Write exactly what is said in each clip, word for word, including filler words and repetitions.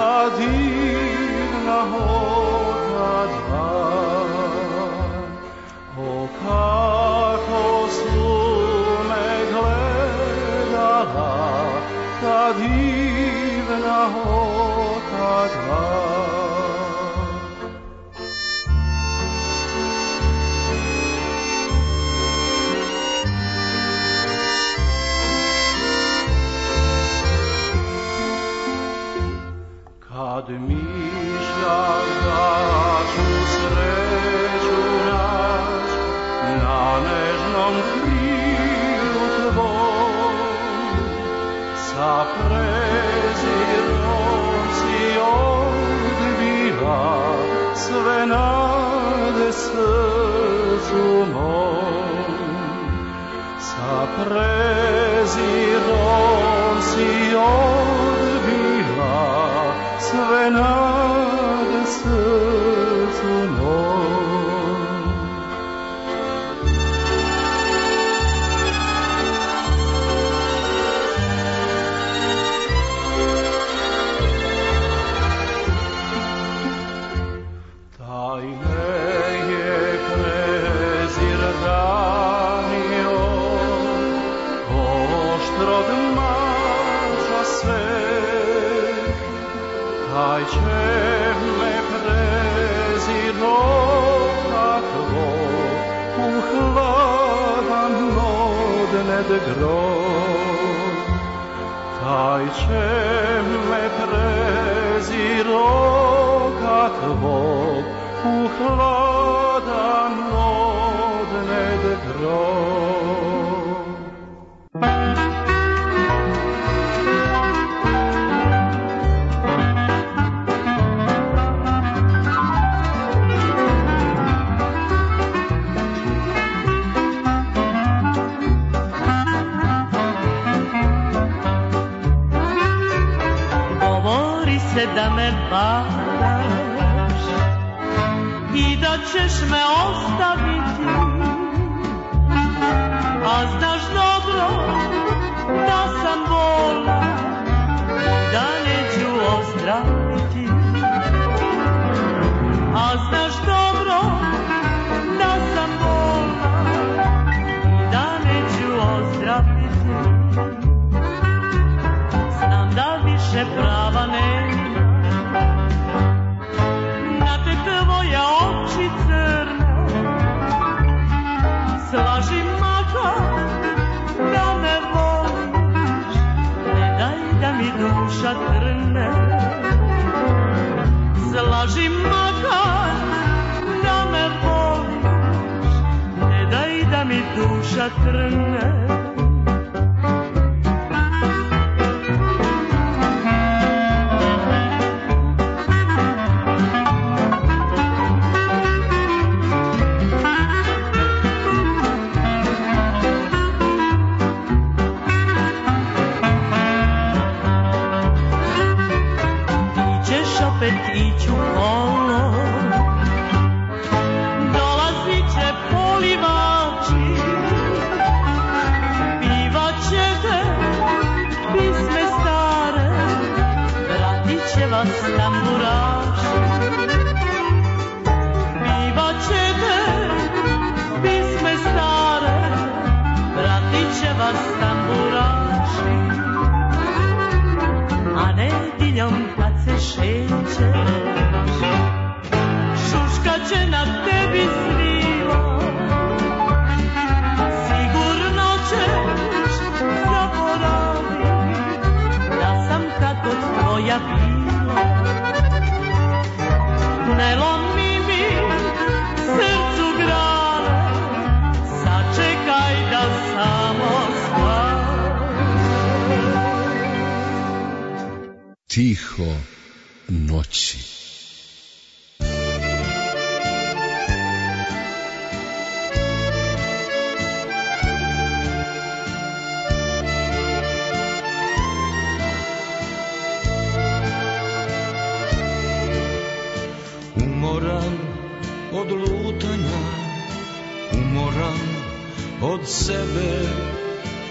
ta divna hota dlan. O kako su me gledala ta divna hota dlan. Kad mišljaš da ću sreću nać na nežnom krilu tvom, sa prezirom si odbila sve nade srcu mom. Sa prezirom si odbila sve nade srcu mom. Taj me je prezir danio, oštro od mača svek. Taj će me prezirom takvo u hladan odned grob. Taj će me prezirom takvo u hladan odned grob. Da me varaš i da ćeš me ostaviti, a znaš dobro da sam bolna, da neću ozdraviti. A znaš dobro da sam bolna, da neću ozdraviti. Znam da više prava nema tvoje oči crne, slaži makar da me voliš, ne daj da mi duša trne. Slaži makar da me voliš, ne daj da mi duša trne. Iću kolo, dolazit će polivači, pivat ćete pisme stare, vratit će vas tamburaši. Pivat ćete pisme stare, vratit će vas tamburaši. A nedjeljom kad se šećeš, šuška će na tebi svila, sigurno ćeš zaboraviti da sam kad od tvoja bila. Ne lomi mi srcu grane, sačekaj da samo tiho noći. Umoran od lutanja, umoran od sebe,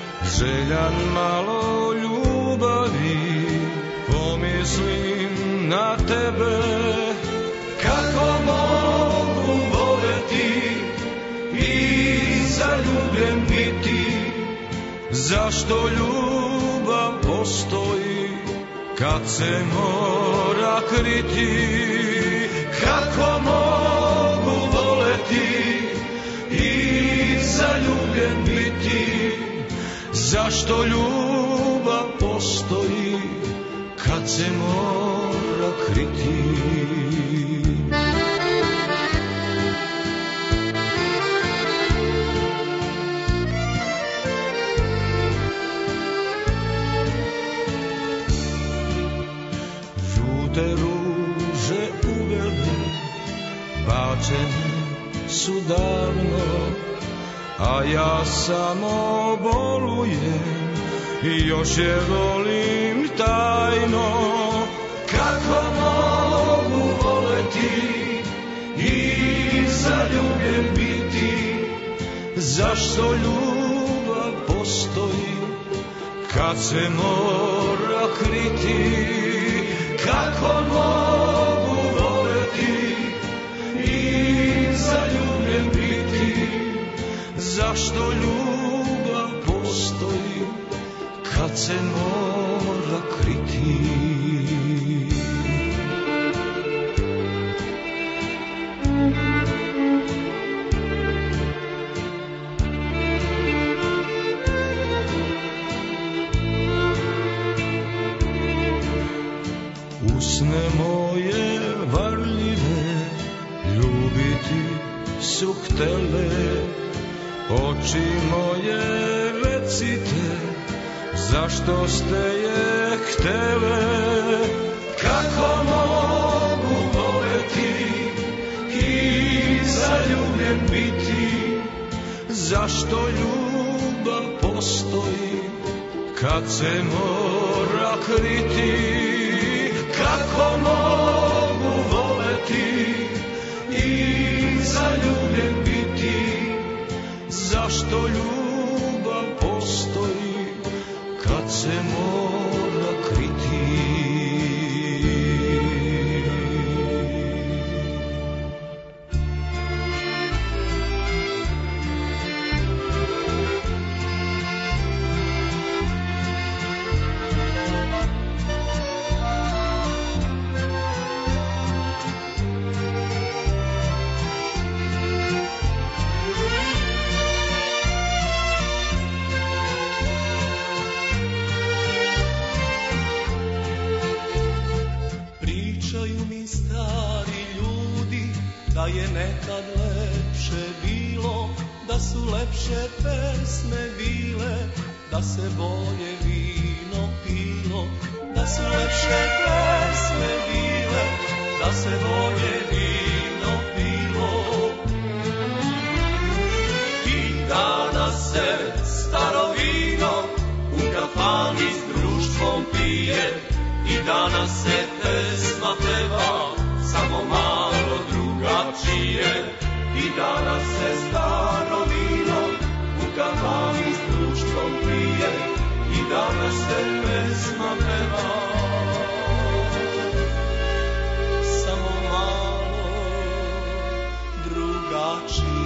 željan malo ljubavi, pomislim na tebe. Kako mogu voleti i zaljubljen biti, zašto ljubav postoji kad se mora kriti. Kako mogu voleti i zaljubljen biti, zašto ljubav postoji kad se mora kriti. Žute ruže uvele, bačene su davno, a ja samo bolujem i još je volim tajno. Kako mogu voleti i zaljubljen biti, zašto ljubav postoji kad se mora kriti. Kako mogu voleti i zaljubljen biti, zašto ljubav postoji kad se mora kriti. Usne moje varljive ljubiti su htele, oči moje recite, zašto ste je htele. Kako mogu voleti i zaljubljen biti, zašto ljubav postoji kad se mora kriti. Kako mogu voleti i zaljubljen biti, zašto ljubav postoji kad se mora kriti. Da je nekad lepše bilo, da su lepše pesme bile, da se bolje vino pilo. Da su lepše pesme bile, da se bolje vino pilo. I danas se staro vino u kafani s društvom pije, i danas se pesma peva samo malo drugačije. I danas se staro vino u kafani s društvom pije, i danas se pesma peva samo malo drugačije.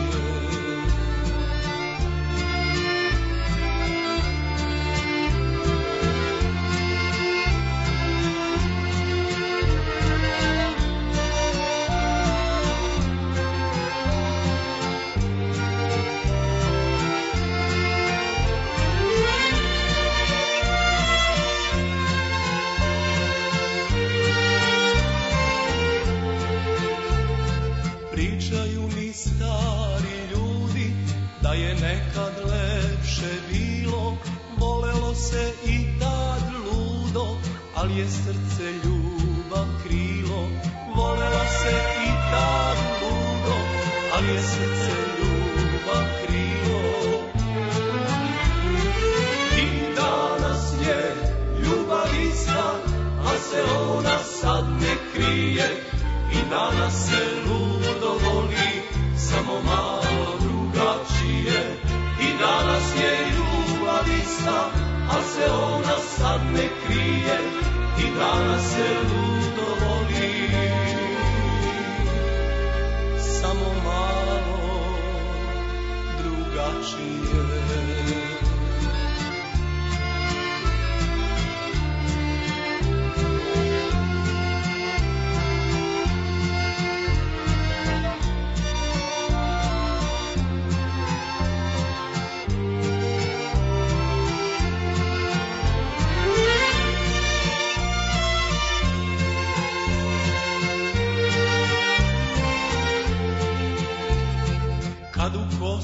Nekad lepše bilo, volelo se i tad ludo, ali je srce ljubav krilo. Volelo se i tad ludo, ali je srce ljubav krilo. I danas je ljubav ista, a se ona sad ne krije. I danas se ludo voli, samo malo drugačije. I danas je ljubav ista, a se ona sad ne krije. I danas se ludo voli.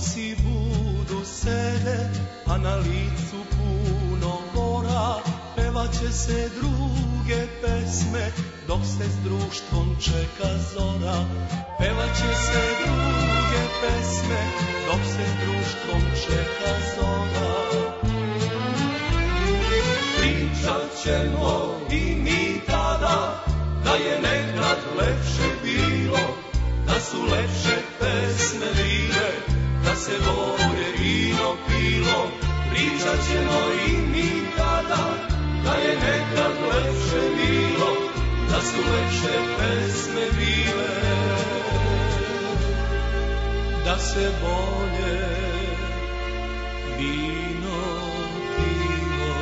ruci budu sede, a na licu puno mora, pevaće se druge pesme, dok se s društvom čeka zora. Pevaće se druge pesme, dok se s društvom čeka zora. Pričat ćemo i mi tada, da je nekad lepše bilo, da su lepše pesme bile, da se bolje vino pilo. Pričat ćemo i mi tada, da je nekad lepše bilo, da su lepše pesme bile, da se bolje vino pilo.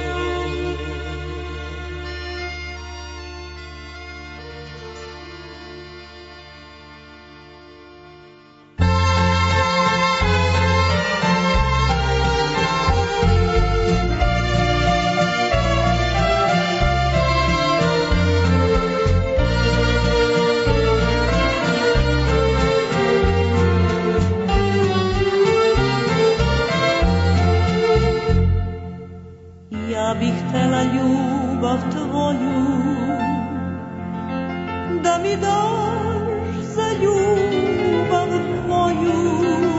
Ja bih htela ljubav tvoju da mi daš za ljubav moju,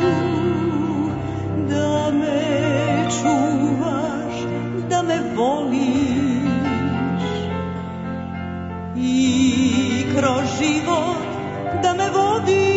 da me čuvaš, da me voliš i kroz život da me vodiš.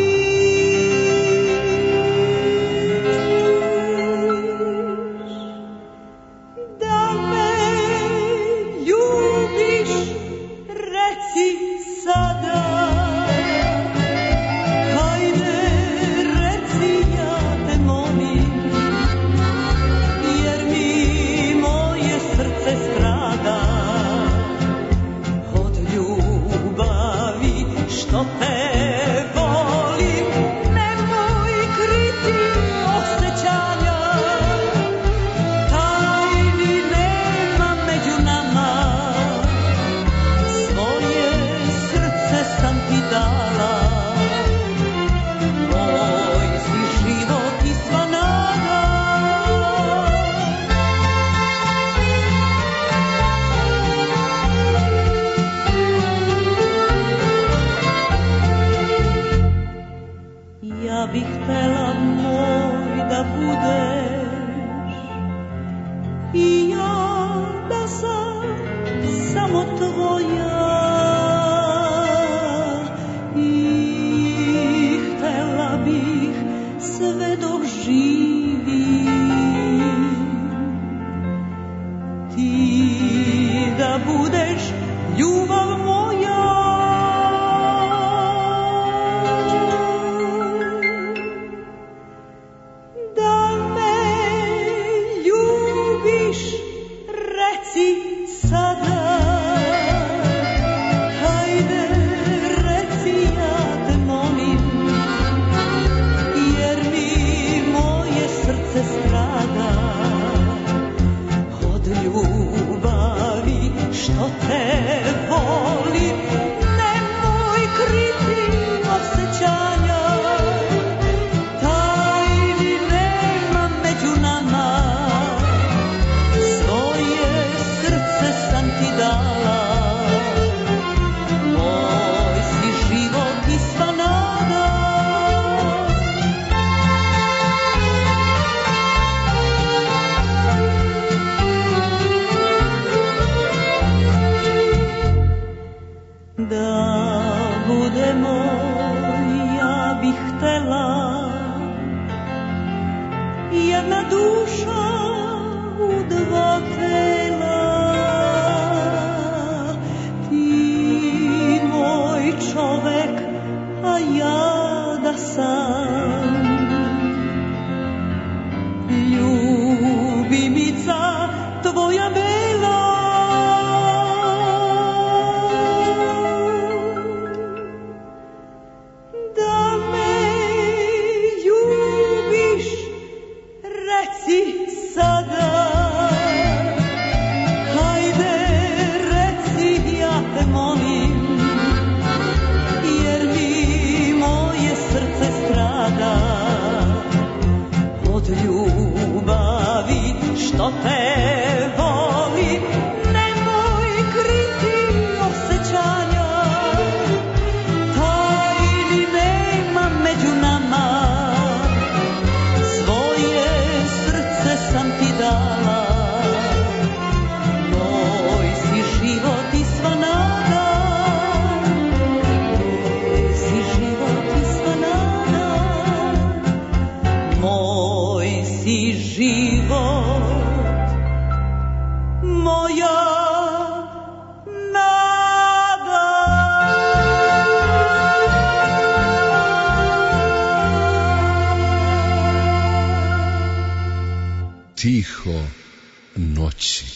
tiho noći.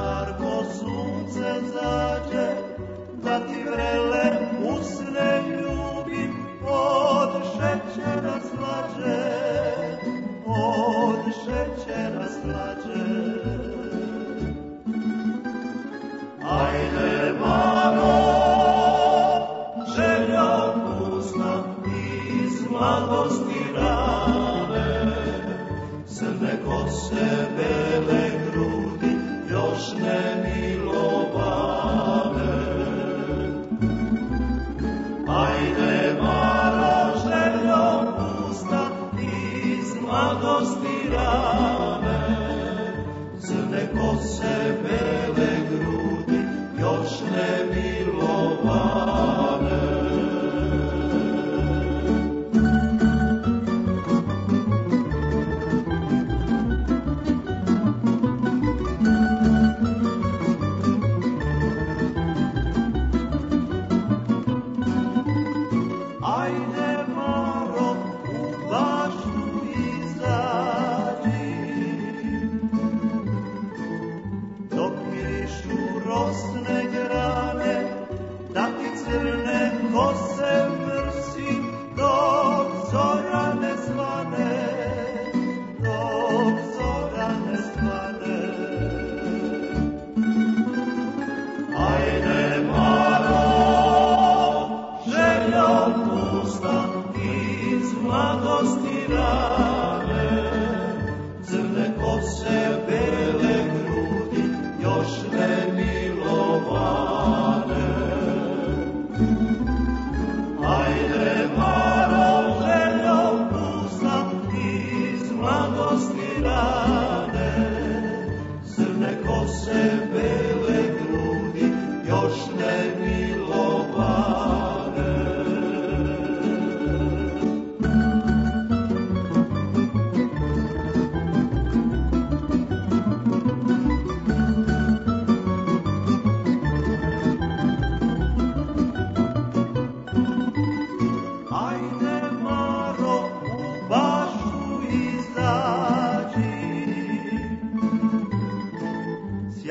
Kada žarko sunce zađe, da ti vrele usne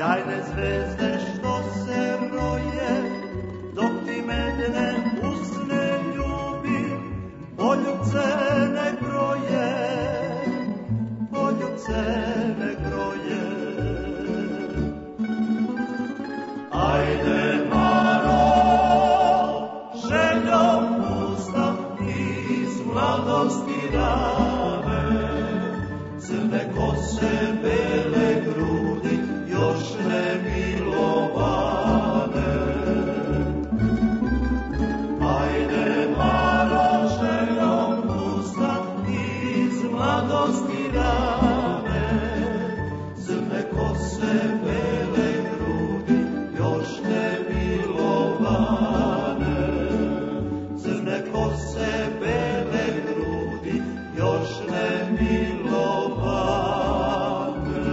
sjajne zvezde što se roje, dok ti medne usne ljubi, poljubce ne kroje, poljubce ne kroje. Ajde Maro, željom pusta iz mladosti rane, crne kose, bele grudi, još ne milovane. Ajde Maro, željom pusta iz mladosti rane, crne kose, bele grudi, još ne milovane. Crne kose, bele grudi, još ne milovane.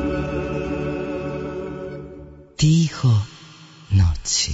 Tiho noći.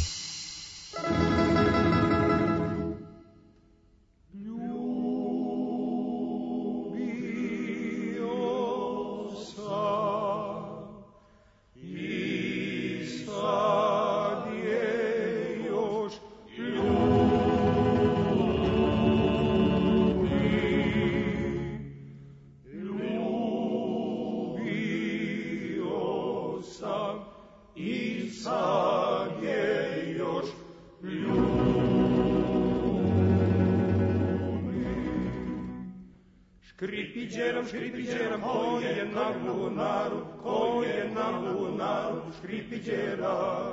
Škripiđerom, škripiđerom, ko je na bunaru, ko je na bunaru, škripiđera.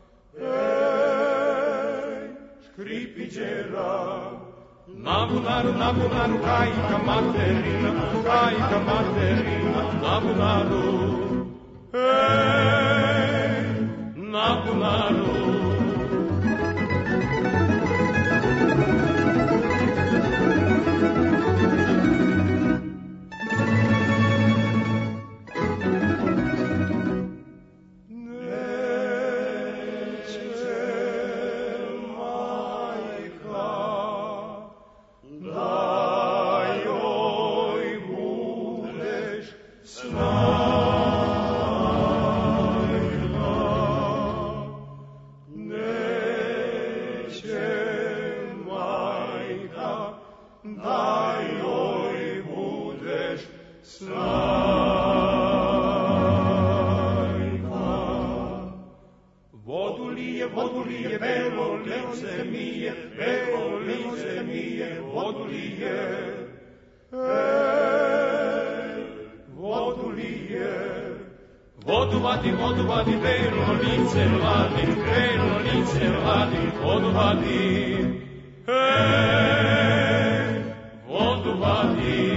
Ej, škripiđera. Na bunaru, na bunaru, kajka materina, kajka materina, na bunaru. Ej, na bunaru. Vodu vadi, vodu vadi, belo lice vadi, belo lice vadi, vodu vadi, hej, vodu vadi.